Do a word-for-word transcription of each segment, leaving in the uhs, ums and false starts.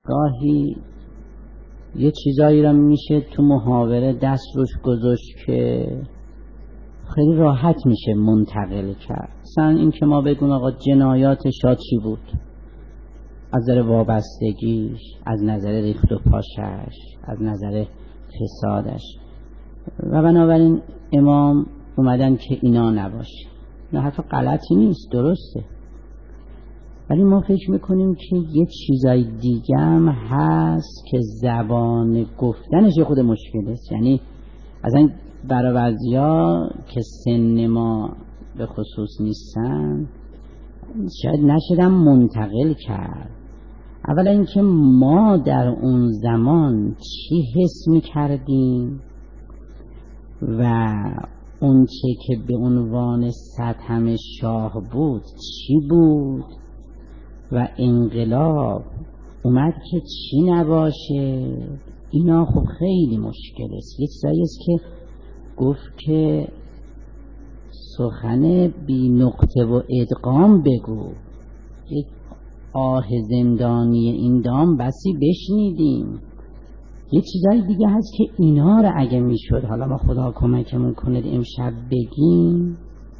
گاهی یه چیزایی را میشه تو محاوره دست روش گذاشت که خیلی راحت میشه منتقل کرد. مثلا این که ما بگیم آقا جنایات شاه چی بود، از نظر وابستگیش، از نظر ریخت و پاشش، از نظر فسادش، و بنابراین امام اومدن که اینا نباشه. نه حرف غلطی نیست، درسته، ولی ما فکر میکنیم که یه چیزای دیگه هم هست که زبان گفتنش خود مشکل است. یعنی اصلا برای بعضیا که سن ما به خصوص نیستن شاید نشدم منتقل کرد. اولا اینکه ما در اون زمان چی حس میکردیم و اون چه که به عنوان ستم شاه بود چی بود و انقلاب اومد که چی نباشه، اینا خب خیلی مشکل است. یه چیزایی است که گفت که سخن بی نقطه و ادغام بگو. یک آه زندانی این دام بسی بشنیدیم. یه چیزای دیگه هست که اینا رو اگه میشد حالا ما خدا کمکمون کنه امشب بگیم،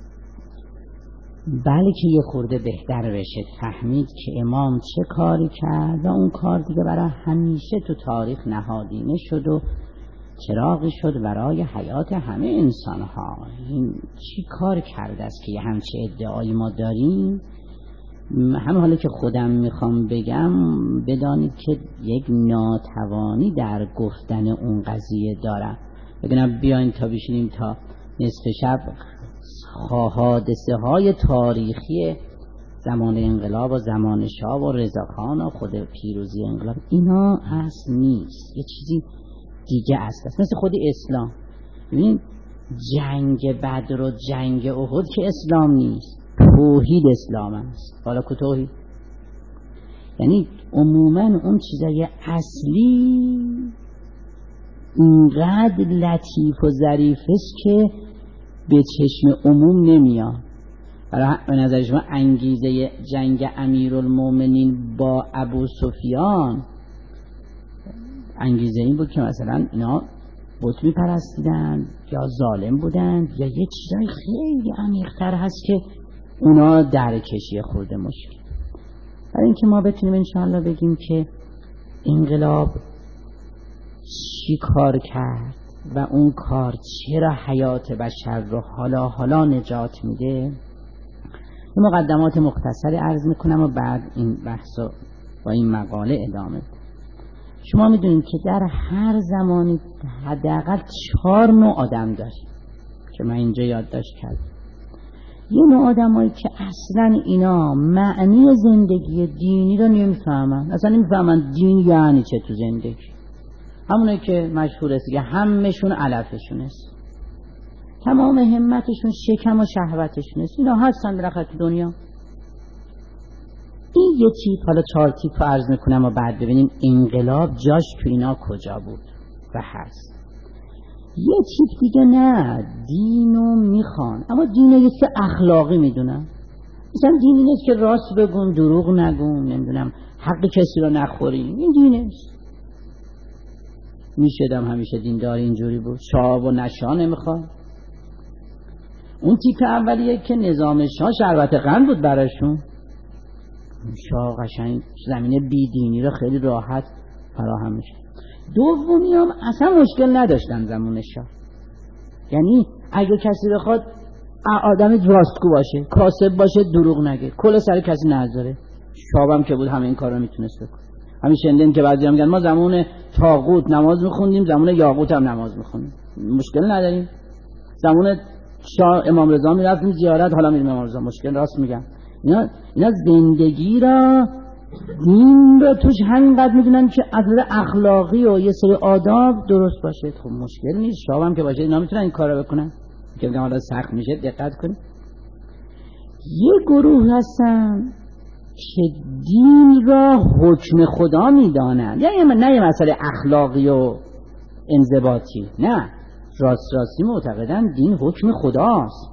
بلکه یه خورده بهتر بشه فهمید که امام چه کاری کرد و اون کار دیگه برای همیشه تو تاریخ نهادینه شد و چراغی شد برای حیات همه انسان ها. این چی کار کرده است که یه همچه ادعایی ما داریم؟ همه حالا که خودم میخوام بگم بدانید که یک ناتوانی در گفتن اون قضیه دارم. بگم بیاین تا بشینیم تا نصف شب حادثه های تاریخی زمان انقلاب و زمان شاه و رضاخان و خود پیروزی انقلاب، اینا اصل نیست، یه چیزی دیگه است. مثل خود اسلام، ببین جنگ بدر و جنگ احد که اسلام نیست، توحید اسلام است. حالا که توحید یعنی عموما اون چیزای اصلی اینقدر لطیف و ظریف است که به چشم عموم نمیاد. برای به نظر شما انگیزه جنگ امیرالمومنین با ابو سفیان انگیزه این بود که مثلا اینا بت میپرستیدن یا ظالم بودن یا یه چیزای خیلی عمیق‌تر هست که اونا درکشی خورده مشکل. برای اینکه ما بتونیم انشاءالله بگیم که انقلاب چی کار کرد و اون کار چرا حیات بشر رو حالا حالا نجات میده، یه مقدمات مختصری عرض میکنم و بعد این بحث رو با این مقاله ادامه بدم. شما میدونید که در هر زمانی حداقل چهار نوع آدم داریم که من اینجا یادداشت کردم. یه نوع آدمایی که اصلا اینا معنی زندگی دینی رو نمیفهمن، اصلا نمیفهمن دین یعنی چه تو زندگی. همونه که مشهور است که همشون علفشون است، تمام همتشون شکم و شهوتشون است. اینا هستن بالاخره تو دنیا. این یه تیپ، حالا چهار تیپ رو عرض میکنم و بعد ببینیم انقلاب جاش تو اینا کجا بود و هست. یه تیپ دیگه نه، دینو میخوان اما دینو یه چیز اخلاقی میدونن. مثلا دین این است که راست بگون، دروغ نگون، نمیدونم حق کسی رو نخوریم، این دین است. میشدم همیشه دیندار اینجوری بود، شاه و نشاه نمیخواد. اون تیپ اولیه که نظام شاه شربت قند بود براشون، شاه قشنگ زمینه بیدینی رو خیلی راحت فراهم میشه. دومی هم اصلا مشکل نداشتن زمان شاه، یعنی اگه کسی بخواد آدم راستگو باشه، کاسب باشه، دروغ نگه، کل سر کسی نذاره. شاه هم که بود همه این کار رو میتونست بکنه. همین شنیدین که بعضی هم میگن ما زمان طاغوت نماز میخوندیم، زمان یاقوت هم نماز میخوندیم، مشکل نداریم. زمان شاه امام رضا میرفتیم زیارت، حالا میریم امام رضا، مشکل راست میگم. اینا اینا زندگی را دین رو توش همینقدر میدونن که از نظر اخلاقی و یه سری آداب درست باشه. خب مشکل نیست، شاه هم که باشه اینا میتونن این کارو بکنن که میگم حالا سخت میشه، دقت کنید. یه گروه هستن که دین را حکم خدا میدانن، یعنی نه یه مسئله اخلاقی و انضباطی، نه، راست راستی معتقدن دین حکم خداست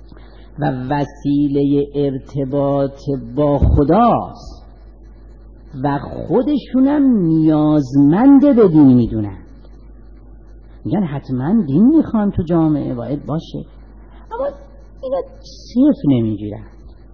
و وسیله ارتباط با خداست و خودشونم نیازمند به دین میدونن، میگن حتما دین میخوان تو جامعه باید باشه، اما اینا صرف نمیگیرن.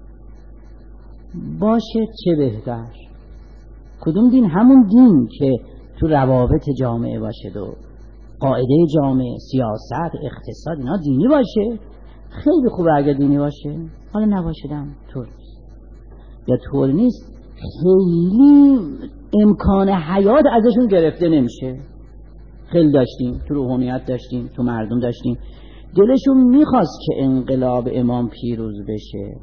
باشه چه بهتر، کدوم دین؟ همون دین که تو روابط جامعه باشه و قاعده جامعه، سیاست، اقتصاد، اینا دینی باشه. خیلی خوبه اگه دینی باشه، حالا نباشدم طور یا طور نیست، خیلی امکان حیات ازشون گرفته نمیشه. خیلی داشتیم تو روحانیت، داشتیم تو مردم، داشتیم دلشون میخواست که انقلاب امام پیروز بشه،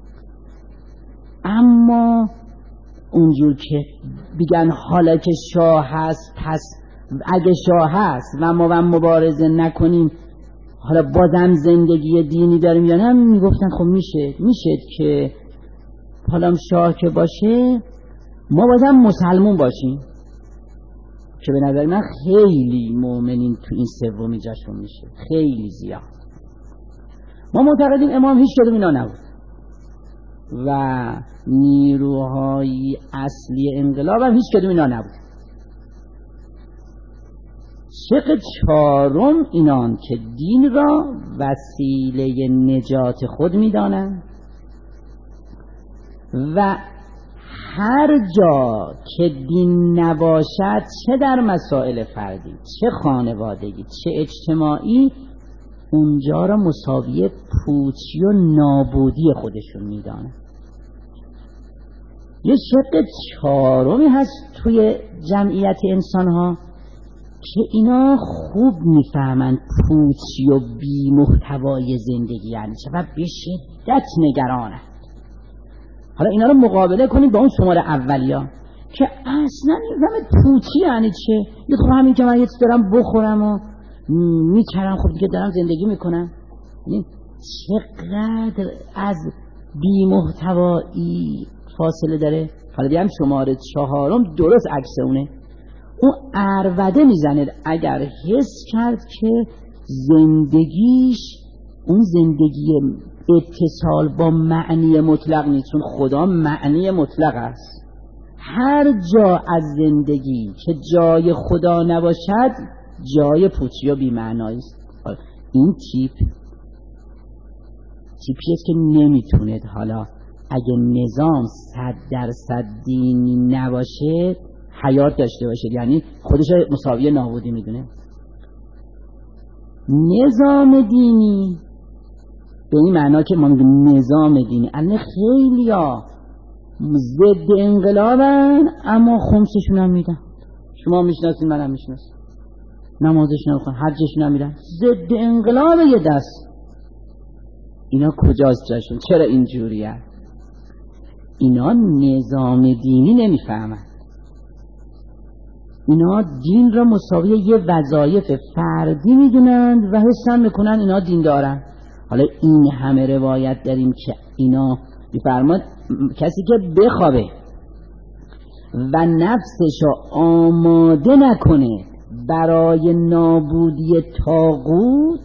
اما اونجور که بگن حالا که شاه هست پس اگه شاه هست و ما هم مبارزه نکنیم حالا بازم زندگی دینی داریم یا نه، میگفتن خب میشه میشه که حالا شاه که باشه ما بازم مسلمون باشیم، که به نظر من خیلی مؤمنین تو این سومی جاشون میشه، خیلی زیاد. ما معتقدیم امام هیچ کدوم اینا نبود و نیروهای اصلی انقلاب هم هیچ کدوم اینا نبود. شق چهارم اینان که دین را وسیله نجات خود میدانند و هر جا که دین نباشد، چه در مسائل فردی، چه خانوادگی، چه اجتماعی، اونجا را مساوی پوچی و نابودی خودشون میدانند. یه شق چهارمی هست توی جمعیت انسان ها که اینا خوب میفهمند پوچی و بی محتوای زندگی یعنی چه و به شدت نگرانند. حالا اینا رو مقابله کنید با اون شماره اولیا که اصلا نمیفهمه پوچی یعنی چه. یه خب همین که من یه چیز دارم بخورم و میچرم، خب دیگه دارم زندگی میکنم. یعنی چقدر از بی محتوایی فاصله داره. حالا دیگه هم شماره چهارم درست عکس اونه. اون عربده میزنه اگر حس کرد که زندگیش اون زندگی اتصال با معنی مطلق نیست، چون خدا معنی مطلق است. هر جا از زندگی که جای خدا نباشد جای پوچی و بی‌معنایی است. این تیپ تیپی است که نمیتونه حالا اگه نظام صد درصد دینی نباشه حیات داشته باشه، یعنی خودش مساوی نابودی میدونه. نظام دینی به این معنا که ما میگیم نظام دینی، الان خیلی ها ضد انقلابن اما خمسشون هم میدن. شما میشناسین، منم میشناسم، نمازشون هم میخوان، حجشون هم میدن. ضد انقلاب یه دست. اینا کجاست جاشون؟ چرا اینجوری هست؟ اینا نظام دینی نمیفهمن. اینا دین را مساوی یه وظایف فردی میدونند و حسن میکنن اینا دین دارن. حالا این همه روایت داریم که اینا بفرماد کسی که بخوابه و نفسش رو آماده نکنه برای نابودی طاغوت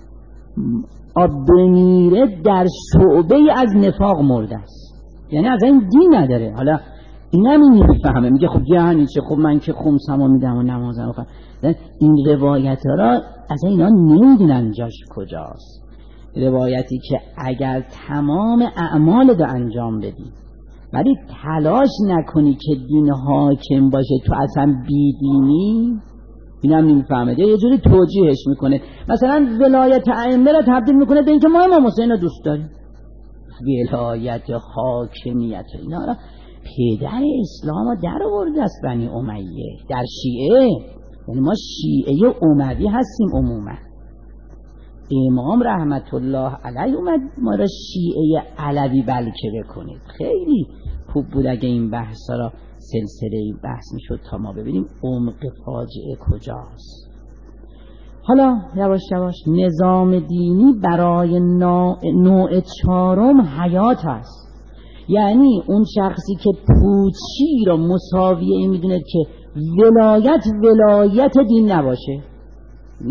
بمیره در شعبه از نفاق مرده است. یعنی از این دین نداره. حالا این نمی میفهمه، میگه خب یعنی چه، خب من که خمسمو میدم و نمازم میخوام. این روایت ها را از اینا نمیدونن جاش کجاست. روایتی که اگر تمام اعمال رو انجام بدی ولی تلاش نکنی که دین حاکم باشه تو اصلا بیدینی، این هم نمیفهمه. یه جوری توجیهش میکنه، مثلا ولایت ائمه را تبدیل میکنه به اینکه ما امام حسین رو دوست داریم. ولایت حاکمیت اینا را پدر اسلام رو در آورده است بنی امیه در شیعه. یعنی ما شیعه اموی هستیم عموما. امام رحمت الله علیه اومد ما را شیعه علوی بلکه بکنید. خیلی خوب بود اگه این بحثا را سلسله بحث میشد تا ما ببینیم عمق فاجعه کجاست. حالا یواش یواش نظام دینی برای نوع چهارم حیات هست. یعنی اون شخصی که پوچی را مساویه این میدونه که ولایت ولایت دین نباشه.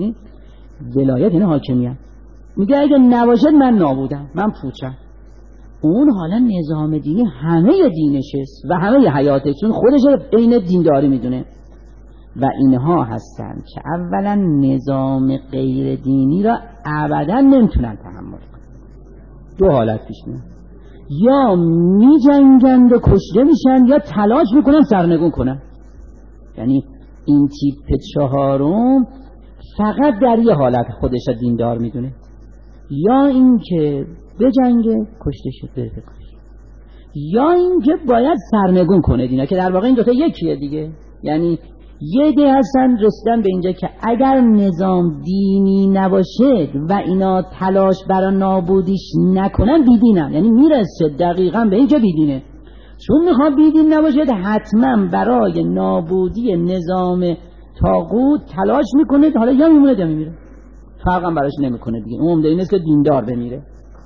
ولایت یعنی حاکمیت. میگه اگه نباشد من نابودم، من پوچم. اون حالا نظام دینی همه دینشه و همه حیاتش، چون خودش عین دینداری میدونه. و اینها هستن که اولا نظام غیر دینی را ابدا نمیتونن تحمل کنن. دو حالت پیش میاد، یا میجنگند و کشته میشن یا تلاش میکنن سرنگون کنن. یعنی این تیپ چهارم فقط در یه حالت خودش را دیندار میدونه، یا این که بجنگه کشته شد بره بکشه، یا این که باید سرنگون کنه دینا، که در واقع این دوتا یکیه دیگه. یعنی یه ده هستن رسیدن به اینجا که اگر نظام دینی نباشه و اینا تلاش برای نابودیش نکنن بیدینن، یعنی میرسه دقیقا به اینجا بیدینه، چون میخواد بیدین نباشه حتما برای نابودی نظام طاغوت تلاش میکنه، حالا یا میمونه یا میمیره، فرق هم براش نمیکنه دیگه. اون این است که دیندار بمیره.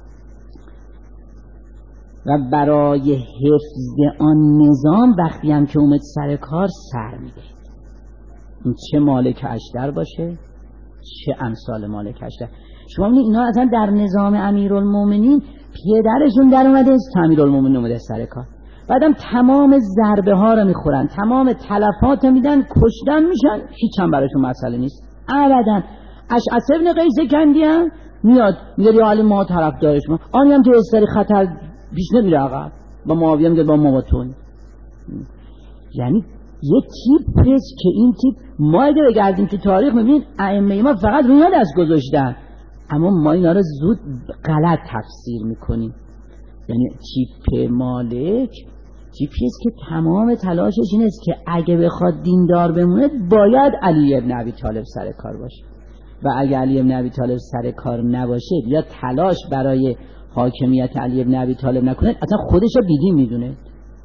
و برای حفظ آن نظام وقتی هم که اومد سر کار سر میده، این چه مالک اشتر باشه چه امثال مالک اشتر. شما می‌بینید اینا اصلا در نظام امیرالمومنین پدرشون در اومده است، امیرالمومنین اومده سر کار، بعدم تمام ضربه ها رو میخورن، تمام تلفات میدن، کشتن میشن، هیچ هم براشون مسئله نیست ابدا. اشعث ابن قیس کندی هم میاد میگه یا علی ما طرفدارش ما، آنی هم که استری خطر پیش نمیره عقب، با معاویه میگه با ما با تو. یعنی یه تیپ هست که این تیپ ما اگه بگردیم که تاریخ میبینید ائمه ما فقط روی دست گذاشتن، اما ما اینا رو زود غلط تفسیر میکنیم. یعنی تیپ مالک تیپی است که تمام تلاشش این است که اگه بخواد دیندار بمونه باید علی ابن ابی طالب سر کار باشه، و اگه علی ابن ابی طالب سر کار نباشه یا تلاش برای حاکمیت علی ابن ابی طالب نکنه اصلا خودش رو بیدین میدونه.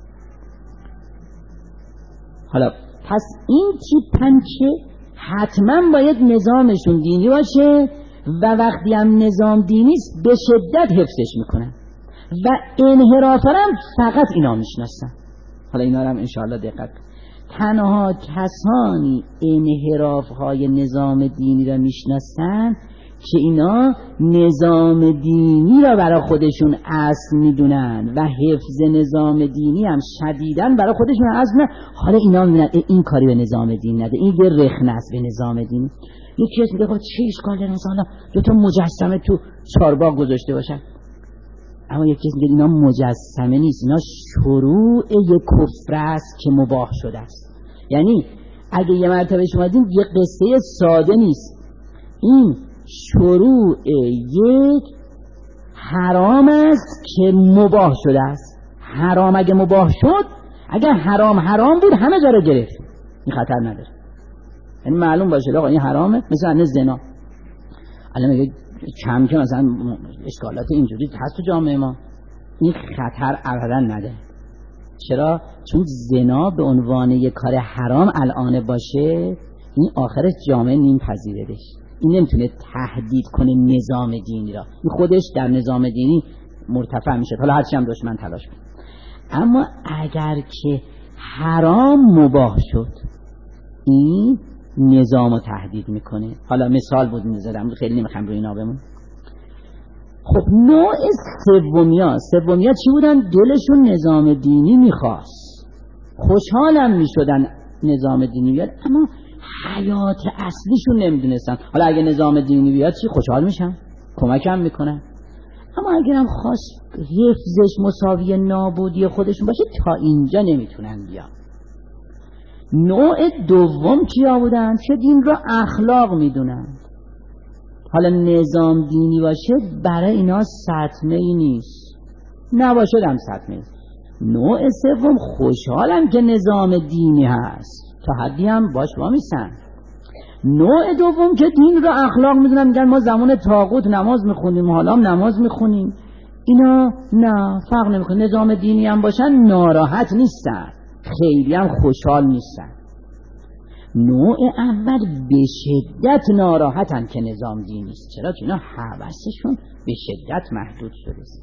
حالا پس این تیپ پنچه حتما باید نظامشون دینی باشه و وقتی هم نظام دینی است به شدت حفظش میکنن و انحراف هم فقط اینا میشناسن. حالا اینا هم انشاءالله دقت. تنها کسانی انحراف های نظام دینی را میشناسن که اینا نظام دینی را برای خودشون اصل میدونن و حفظ نظام دینی هم شدیداً برای خودشون اصل میدونن. حالا اینا میدونن این کاری به نظام دین نده، این یه رخنه است به نظام دینی. یکی از میگه خب چه اشکال داره مثلا دو تا مجسمه تو چارباغ گذاشته باشن، اما یکی از میگه اینا مجسمه نیست، اینا شروع یک کفر است که مباح شده است. یعنی اگه یه مرتبه شما دید یه قصه ساده نیست، این شروع یک حرام است که مباح شده است. حرام اگه مباح شد، اگه حرام حرام بود همه جا رو گرفت، این خطر نداره. یعنی معلوم باشه آقا این حرامه، مثلا زنا الان میگه کم که مثلا اشکالات اینجوری هست تو جامعه ما، این خطر ابدا نداره. چرا؟ چون زنا به عنوان یک کار حرام الان باشه، این آخرش جامعه نیم پذیره بشه، این نمیتونه تهدید کنه نظام دینی را، این خودش در نظام دینی مرتفع میشه، حالا هرچی هم دشمن تلاش کنه. اما اگر که حرام مباح شد، این نظام رو تهدید میکنه. حالا مثال بود میزدم، خیلی نمیخوام روی اینا بمون. خب نوع سومیا سومیا چی بودن؟ دلشون نظام دینی میخواست، خوشحالم میشدن نظام دینی بیاد، اما حیات اصلیشون نمیدونستن. حالا اگه نظام دینی بیاد چی؟ خوشحال میشن، کمکم میکنن، اما اگرم خواست حفظش مساوی نابودی خودشون باشه تا اینجا نمیتونن بیان. نوع دوم کیا بودن؟ که دین را اخلاق میدونن. حالا نظام دینی باشه برای اینا سطمه ای نیست، نباشه هم سطمه ای. نوع سوم خوشحالن که نظام دینی هست، تا حدی هم باش وامیسن. نوع دوم که دین را اخلاق میدونن، میگن ما زمان طاغوت نماز میخونیم، حالا هم نماز میخونیم، اینا نه فرق نمیکنه، نظام دینی هم باشن ناراحت نیستن، خیلی هم خوشحال نیستن. نوع اول به شدت ناراحتن که نظام دینی است. چرا؟ که اینا حواسشون به شدت محدود شده است.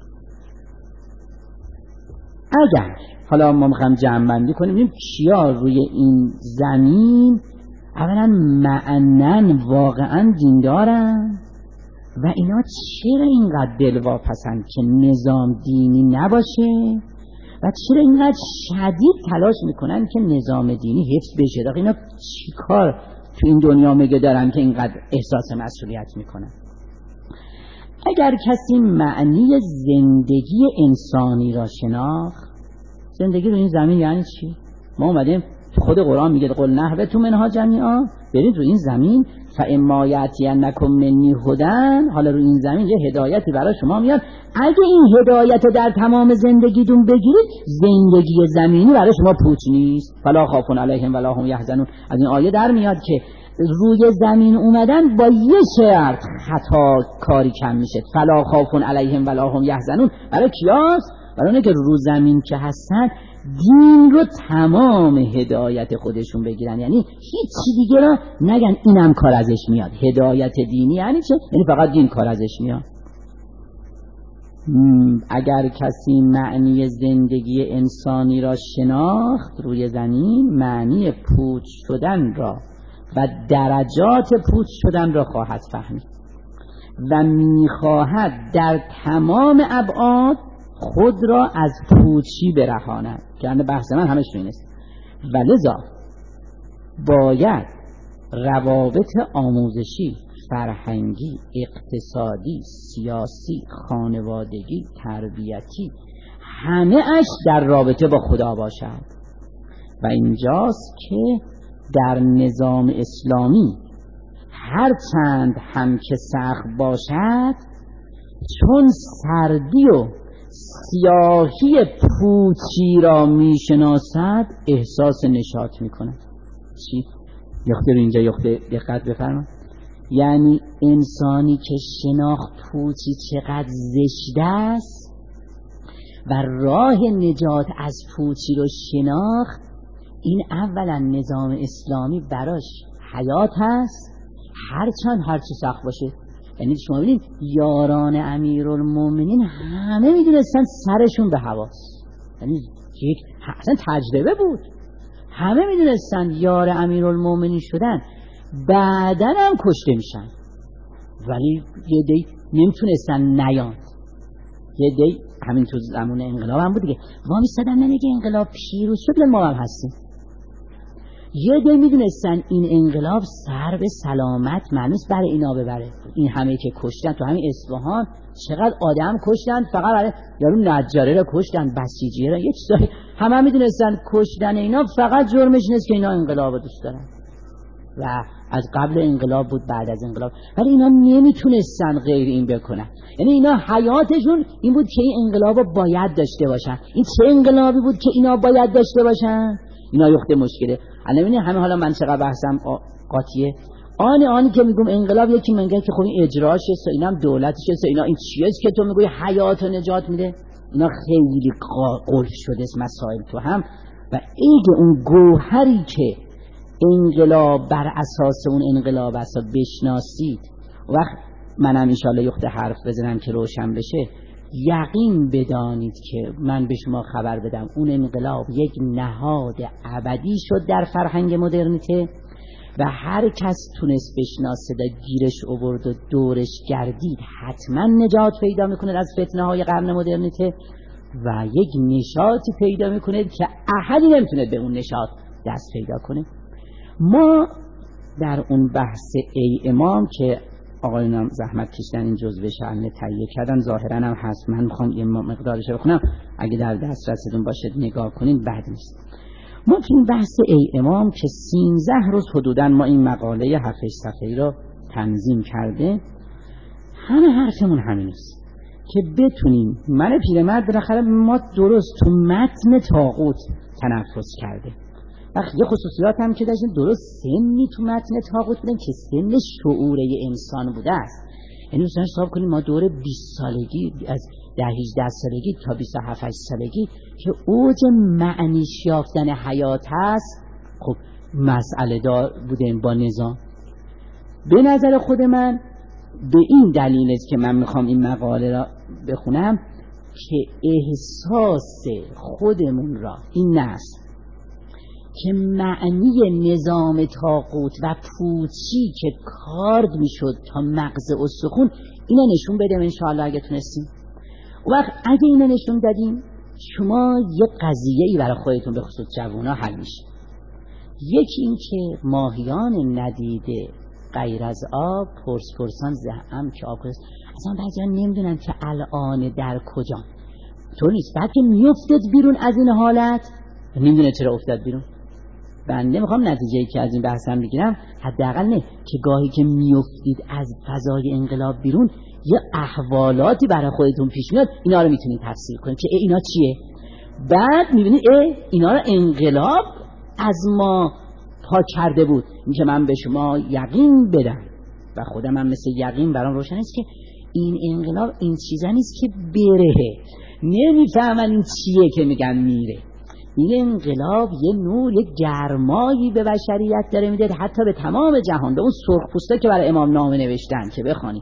اگر حالا ما میخوایم جمع بندی کنیم ببینیم کیا روی این زمین اولا معنن واقعا دیندارن و اینا چرا اینقدر دلواپسند که نظام دینی نباشه و چرا اینقدر شدید تلاش میکنن که نظام دینی حفظ بشه؟ دقیقا اینا چی کار تو این دنیا میگه دارن که اینقدر احساس مسئولیت میکنن؟ اگر کسی معنی زندگی انسانی را شناخت، زندگی رو این زمین یعنی چی؟ ما اومدیم خود قرآن میگه قل نهبطوا منها جمیعا، برید رو این زمین فاما یأتینکم منی هدی، حالا رو این زمین یه هدایتی برای شما میاد، اگه این هدایت در تمام زندگیتون بگیرید زندگی زمینی برای شما پوچ نیست. فلا خوف علیهم ولا هم یحزنون. از این آیه در میاد که روی زمین اومدن با یه شرط خطا کاری کم میشه. فلا خوف علیهم ولا هم یحزنون برای کیاست؟ برای اونه که رو زمین که هستن دین رو تمام هدایت خودشون بگیرن، یعنی هیچ چی دیگه رو نگن اینم کار ازش میاد. هدایت دینی یعنی چه؟ یعنی فقط دین کار ازش میاد. اگر کسی معنی زندگی انسانی را شناخت، روی زمین معنی پوچ شدن را و درجات پوچ شدن را خواهد فهمید و میخواهد در تمام ابعاد خود را از پوچی برهاند، که بحث من همش این است. و لذا باید روابط آموزشی، فرهنگی، اقتصادی، سیاسی، خانوادگی، تربیتی همه اش در رابطه با خدا باشد. و اینجاست که در نظام اسلامی هر چند هم که سخت باشد، چون سردی و سیاهی پوچی را میشناسد احساس نشاط میکند. چی؟ یخته رو اینجا یخته دقت بفرما. یعنی انسانی که شناخت پوچی چقدر زشت است و راه نجات از پوچی رو شناخت، این اولا نظام اسلامی براش حیات هست، هرچند هرچی سخت باشه. یعنی شما ببینید یاران امیرالمومنین همه میدونستن سرشون به هواست، یعنی یک اصلا تجربه بود، همه میدونستن یار امیرالمومنین شدن بعدن هم کشته میشن، ولی یه دی نمیتونستن نیان. یه دی همین تو زمان انقلاب هم بود دیگه، ما میستدن نمیگه انقلاب پیروز شد ما هم هستیم. یه دی میدونستن این انقلاب سر به سلامت معنیست برای اینا ببره. این همه که کشتن تو همین اصفهان چقدر آدم کشتن فقط برای یارو نجاره رو کشتن، بسیجیه رو، یه چیزایی همه هم میدونستن کشتن اینا فقط جرمش نیست که اینا انقلاب رو دوست دارن و از قبل انقلاب بود بعد از انقلاب، ولی اینا نمیتونستن غیر این بکنن. یعنی اینا حیاتشون این بود که این انقلاب رو باید داشته باشن. این چه انقلابی بود که اینا باید داشته باشن؟ اینا یخته مشکله. الان همه حالا من چقدر بحثم قاطیه. آن آنی که میگم انقلاب، یکی میگه که خب این اجراشه، اینم دولتشه، اینا این چیزی که تو میگی حیات و نجات میده، اینا خیلی قلف شده است مسائل تو هم. و ایگه اون گوهری که انقلاب بر اساس اون انقلاب است بشناسید، وقت منم انشالله یخته حرف بزنم که روشن بشه، یقین بدانید که من به شما خبر بدم اون انقلاب یک نهاد ابدی شد در فرهنگ مدرنیته و هر کس تونست بشناسه و گیرش آورد و دورش گردید حتما نجات پیدا میکنه از فتنه های قرن مدرنیته و یک نشاطی پیدا میکنه که احدی نمیتونه به اون نشاط دست پیدا کنه. ما در اون بحث ای امام که آقایونم زحمت کشیدن این جزوه شأن تهیه کردن، ظاهرا هم هست، من میخوام یه مقدارش رو بخونم، اگه در دسترستون باشه نگاه کنین بد نیست. ما تو این بحث ای امام که سیزده روز حدودا ما این مقاله هفت صفحه‌ای رو تنظیم کرده، همه حرفمون همین است که بتونیم، من پیرمرد بالاخره ما درست تو متن طاغوت تنفس کرده، وقت یه خصوصیات هم که داشتیم درست سنی تو متن طاغوت بودن که سن شعوره انسان بوده است. یعنی مثلا حساب کنیم ما دوره بیست سالگی، از ده هجده سالگی تا بیست و هفت سالگی که اوج معنیش یافتن حیات هست، خب مسئله دار بودیم با نظام. به نظر خود من به این دلیل است که من میخوام این مقاله را بخونم که احساس خودمون را این نسل که معنی نظام طاغوت و پوچی که کارد میشد تا مغز استخون، اینو نشون بدیم انشاءالله اگه تونستیم. و وقت اگه اینو نشون دادیم شما یه قضیه‌ای برای خودتون به خصوص جوونا حل میشه. یکی این که ماهیان ندیده غیر از آب پرس پرسان زهم که آب کجاست. اصلا بعضی ها نمیدونن که الان در کجا. طور نیست بعد که میفتد بیرون از این حالت نمیدونه چرا افتاد بیرون. بنده میخوام نتیجه‌ای که از این بحثم بگیرم حداقل نه که گاهی که میافتید از فضای انقلاب بیرون یه احوالاتی برای خودتون پیش میاد، اینا رو میتونید تفسیر کنید که اینا چیه. بعد میبینید ای اینا رو انقلاب از ما پاک کرده بود. این که من به شما یقین بدم و خودم هم مثل یقین برام روشن است که این انقلاب این چیزا نیست که بره، نمیفهمن این چیه که میگن میره. این انقلاب یه نور، یه گرمایی به بشریت داره میده، حتی به تمام جهان، به اون سرخپوستا که برای امام نامه نوشتن که بخوانید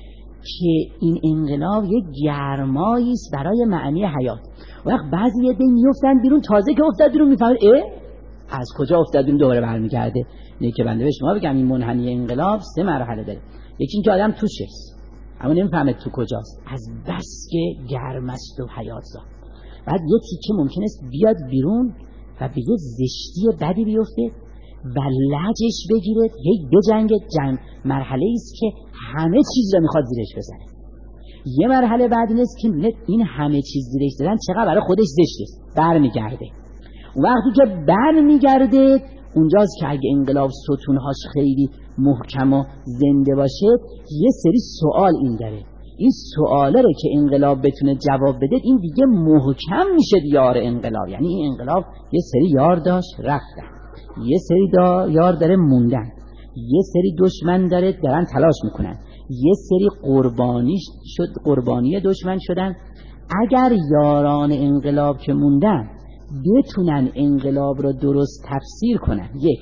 که این انقلاب یه گرمایی است برای معنی حیات. وقت بعضی یه دی میفتن بیرون، تازه که افتاد بیرون میفهمن اه از کجا افتاد بیرون، دوباره برمیگرده. نه که بنده به شما بگم این منحنی انقلاب سه مرحله داره. یکی این که آدم توشه اما نمیفهمه تو کجاست، از بس که گرم است و حیات زاد. بعد یه تیکه ممکن است بیاد بیرون و به یه زشتی بدی بیفته و لجش بگیره، هی بجنگه. جنگ مرحله است که همه چیز رو میخواد زیرش بزنه. یه مرحله بعد این است که این همه چیز زیرش زدن چقدر برای خودش زشته، برمیگرده. وقتی که برمیگرده اونجاست که اگه انقلاب ستونهاش خیلی محکم و زنده باشه یه سری سوال این داره. این سواله رو که انقلاب بتونه جواب بده این دیگه محکم میشه یار انقلاب. یعنی این انقلاب یه سری یار داشت رفتن، یه سری دا یار داره موندن، یه سری دشمن داره دارن تلاش میکنن، یه سری قربانی شد قربانی دشمن شدن. اگر یاران انقلاب که موندن بتونن انقلاب رو درست تفسیر کنن، یک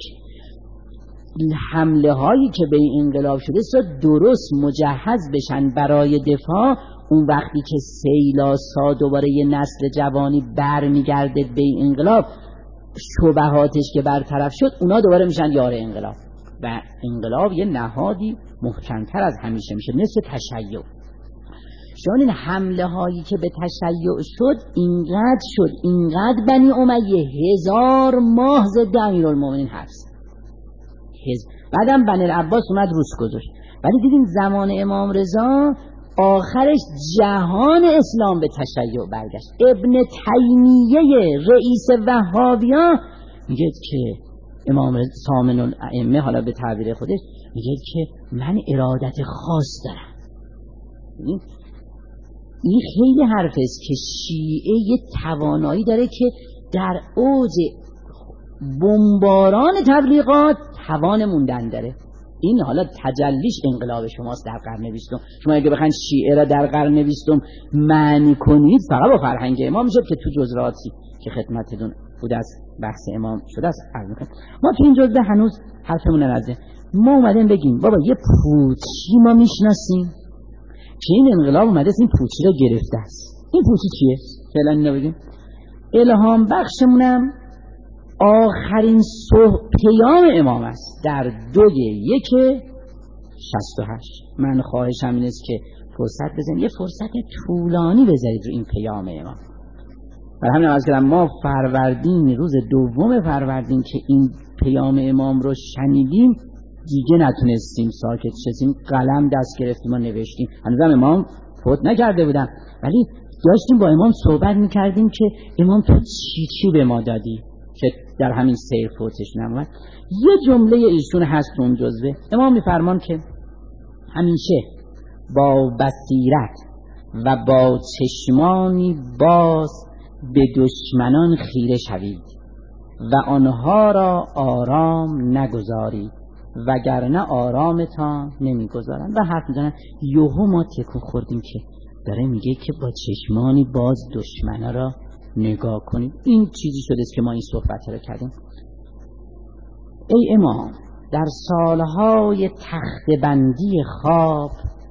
حمله هایی که به این انقلاب شده درست مجهز بشن برای دفاع، اون وقتی که سیلاسا دوباره یه نسل جوانی بر میگرده به این انقلاب، شبهاتش که برطرف شد، اونا دوباره میشن یار انقلاب و انقلاب یه نهادی محکمتر از همیشه میشه، مثل تشیع. چون این حمله هایی که به تشیع شد اینقدر شد، اینقدر بنی امیه هزار ماه ضد امیرالمومنین حبس، بعدم بنی العباس اومد روس گذاشت. ولی دیدیم زمان امام رضا آخرش جهان اسلام به تشیع برگشت. ابن تیمیه رئیس وهابیا میگه که امام سامن الائمه، حالا به تعبیر خودش میگه که من ارادت خاص دارم. این خیلی حرف است که شیعه یه توانایی داره که در اوج بمباران تبلیغات توان موندن داره. این حالا تجلیش انقلاب شماست در قرن بیستم. شما اگه بخواید شیعه را در قرن بیستم معنی کنید فقط با فرهنگ امام میشه که تو جزئیاتی که خدمتتون بود از بحث امام شده است عرض می‌کنم. ما تو این جزء هنوز حرفمون نرسیده. ما اومدیم بگیم بابا یه پوچی ما میشناسیم که این انقلاب اومده این پوچی رو گرفته است. این پوچی چیه؟ فعلا اینو بگیم. الهام بخشمونم آخرین صح پیام امام است در دوی یک شصت و هشت. من خواهشم این است که فرصت بزنید، یه فرصت طولانی بذارید رو این پیام امام. برای همین عرض کردم ما فروردین، روز دوم فروردین که این پیام امام رو شنیدیم دیگه نتونستیم ساکت شدیم، قلم دست گرفتیم و نوشتیم. هنوزم امام فوت نکرده بودن ولی داشتیم با امام صحبت میکردیم که امام تو چی چی به ما دادی که در همین سیر فوتش نمود. یه جمله ایشون هست اون جزوه. امام میفرمان که همیشه با بصیرت و با چشمانی باز به دشمنان خیره شوید و آنها را آرام نگذارید وگرنه آرامتان نمیگذارن. و حرف میزنن یوهو ما تکون خوردیم که داره میگه که با چشمانی باز دشمنا را نگاه کنید. این چیزی شده است که ما این صحبت را کردیم. ای امام، در سالهای تخت بندی خواب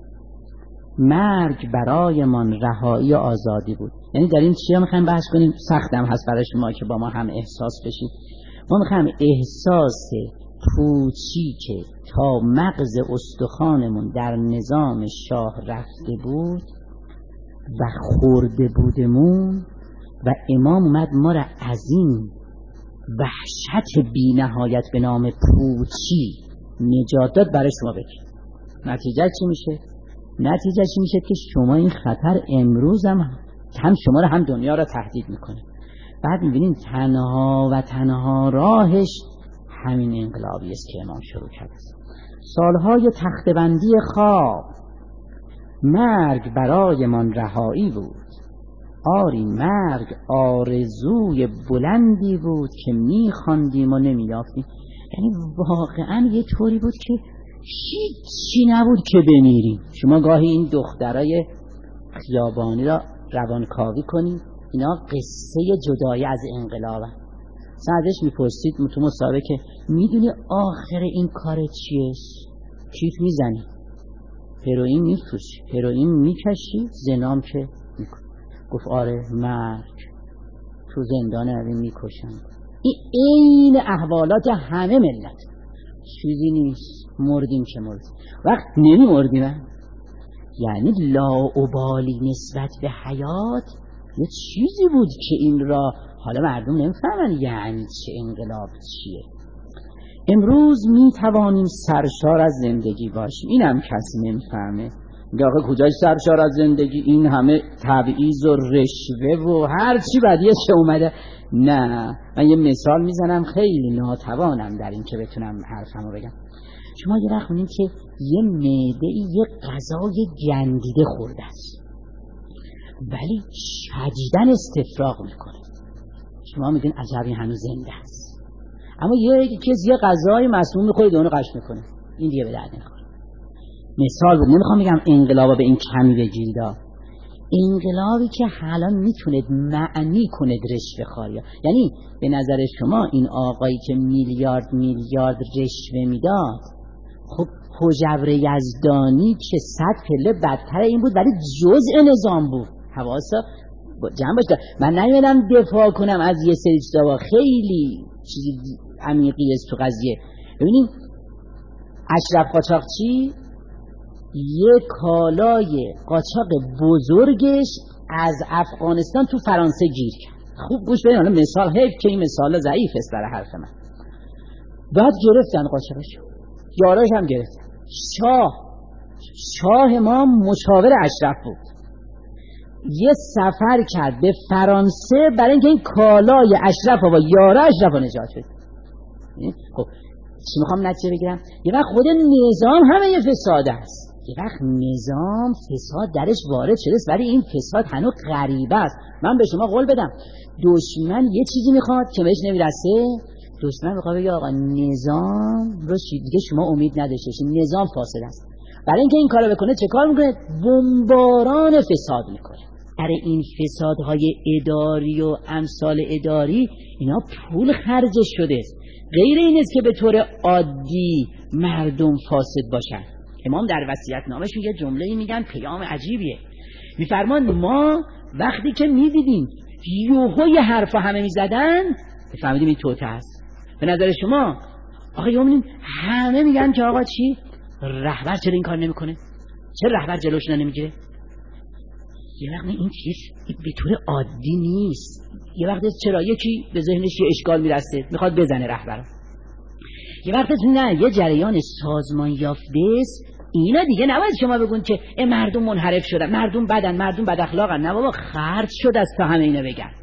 مرگ برای من رهایی و آزادی بود. یعنی در این چیه میخوایم بحث کنیم، سختم هست برای شما که با ما هم احساس بشید. ما میخوایم احساس پوچی که تا مغز استخوانمون در نظام شاه رفته بود و خورده بودمون و امام اومد ما را از این وحشت بی نهایت به نام پوچی نجات داد، برای شما بگید نتیجه چی میشه؟ نتیجه چی میشه که شما این خطر امروز هم هم شما را هم دنیا را تهدید میکنه. بعد میبینید تنها و تنها راهش همین انقلابی است که امام شروع کرده. سالهای تخته‌بندی خواب، مرگ برای من رهایی بود. آری مرگ آرزوی بلندی بود که میخواندیم و نمیافتیم. یعنی واقعا یه طوری بود که هیچی نبود که بمیریم. شما گاهی این دخترای خیابانی را روانکاوی کنید، اینا قصه جدایی از انقلاب هست. ازش میپرسید تو مصاحبه که میدونی آخر این کار چیه؟ کیف میزنی، هروئین میفروشی، هروئین میکشی، زنام که میکنی. گفت آره مرگ، تو زندان اوین میکشن. این این احوالات همه ملت، چیزی نیست، مردیم که مردیم. وقت نمی مردیم یعنی لاابالی نسبت به حیات یه چیزی بود که این را حالا مردم نمیفهمن یعنی چه انقلاب چیه. امروز می توانیم سرشار از زندگی باشیم، این هم کسی نمیفهمه. میگه آقا کجای سرشار از زندگی؟ این همه تبعیض و رشوه و هر چی بدیه چه اومده. نه، من یه مثال میزنم، خیلی ناتوانم در این که بتونم حرفمو بگم. شما یه وقت می‌بینید که یه معده یه غذای گندیده خورده است ولی شدیداً استفراغ میکنه. شما میگین عجب این هنوز زنده است. اما یه کسی یه غذای مسموم میخوره اونو قش میکنه، این دیگه به درد نمیخوره. مثال بود، نمیخوام بگم انقلابا به این کمی بگیرید. انقلابی که حالا میتونه معنی کنه رشوه خاریا. یعنی به نظر شما این آقایی که میلیارد میلیارد رشوه میداد، خب حجبر یزدانی که صد پله بدتر این بود ولی جزء نظام بود. حواسا جمع باشه. من نمیدونم دفاع کنم از یه سری چیزا، خیلی چیزی عمیقی است تو قضیه. ببینید اشرف قاچاقچی یه کالای قاچاق بزرگش از افغانستان تو فرانسه گیر کرد. خوب گوش بدین، حالا مثال حیف که این مثال ضعیف است برای حرف من. بعد گرفتن قاچاقشو، یاراش هم گرفتن. شاه شاه ما مشاور اشرف بود، یه سفر کرد به فرانسه برای اینکه این کالای اشرف و یارا اشرف نجات بده. خب چی میخوام نتیجه بگیرم؟ یه وقت خود نظام همه یه فساد است، یه وقت نظام فساد درش وارد شده است ولی این فساد هنوز غریبه است. من به شما قول بدم دشمن یه چیزی میخواد که بهش نمیرسه، دشمن میخواد بگه آقا نظام رو دیگه شما امید نداشته باشید، نظام فاسد است. برای اینکه این کارو بکنه چه کار میکنه؟ بمباران فساد میکنه. برای این فسادهای اداری و امثال اداری اینا پول خرج شده است، غیر این است که به طور عادی مردم فاسد باشن. امام در وصیت‌نامه‌شون یه جمله‌ای میگن پیام عجیبیه. میفرمان ما وقتی که میدیدیم یوهو یه حرفا همه میزدن فهمیدیم این توته است. به نظر شما آقا یومین همه میگن که آقا چی؟ رهبر چرا این کار نمیکنه؟ چرا رهبر جلوش نمیگیره؟ یه وقت این چیز به طور عادی نیست. یه وقت چرا یکی به ذهنش یه اشکال میرسه میخواد بزنه رهبر، یه وقت نه، یه جریان سازمان یافته است. اینا دیگه نباید شما بگون که مردم منحرف شدن، مردم بدن، مردم بد اخلاقن. نه بابا، خرج شده است تا همه اینا بگن.